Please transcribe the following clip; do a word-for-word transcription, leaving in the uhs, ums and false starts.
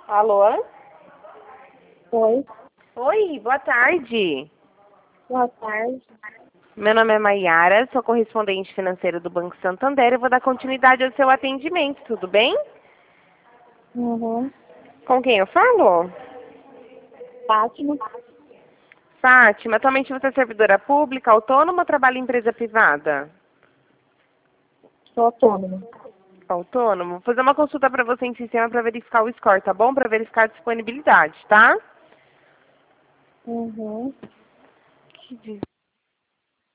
Alô? Oi, Oi, boa tarde. boa tarde. Meu nome é Maiara, sou correspondente financeira do Banco Santander e vou dar continuidade ao seu atendimento, tudo bem? Uhum. Com quem eu falo? Fátima, Fátima, atualmente você é servidora pública, autônoma ou trabalha em empresa privada? sou autônoma. Autônomo. Vou fazer uma consulta para você em sistema para verificar o score, tá bom? Para verificar a disponibilidade, tá? Uhum. Que